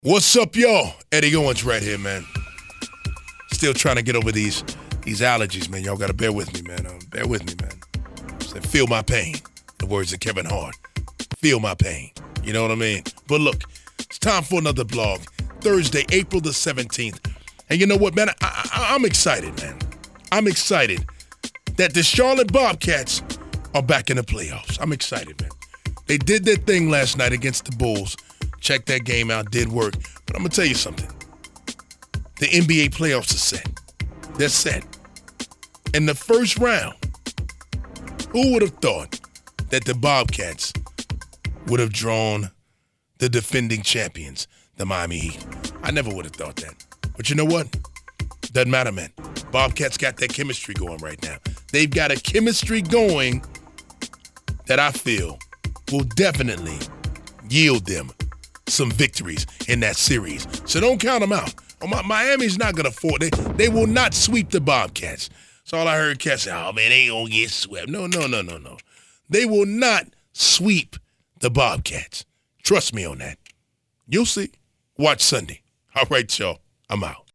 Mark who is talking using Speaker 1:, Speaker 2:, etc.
Speaker 1: What's up, y'all? Eddie Owens right here, man. Still trying to get over these allergies, man. Y'all got to bear with me, man. Bear with me, man. Said, feel my pain. The words of Kevin Hart. Feel my pain. You know what I mean? But look, it's time for another blog. Thursday, April the 17th. And you know what, man? I'm excited, man. I'm excited that the Charlotte Bobcats are back in the playoffs. I'm excited, man. They did their thing last night against the Bulls. Check that game out, did work. But I'm going to tell you something. The NBA playoffs are set. They're set. In the first round, who would have thought that the Bobcats would have drawn the defending champions, the Miami Heat? I never would have thought that. But you know what? Doesn't matter, man. Bobcats got that chemistry going right now. They've got a chemistry going that I feel will definitely yield them some victories in that series. So don't count them out. Miami's not going to afford it. They will not sweep the Bobcats. That's all I heard cats say, oh, man, they ain't going to get swept. No. They will not sweep the Bobcats. Trust me on that. You'll see. Watch Sunday. All right, y'all. I'm out.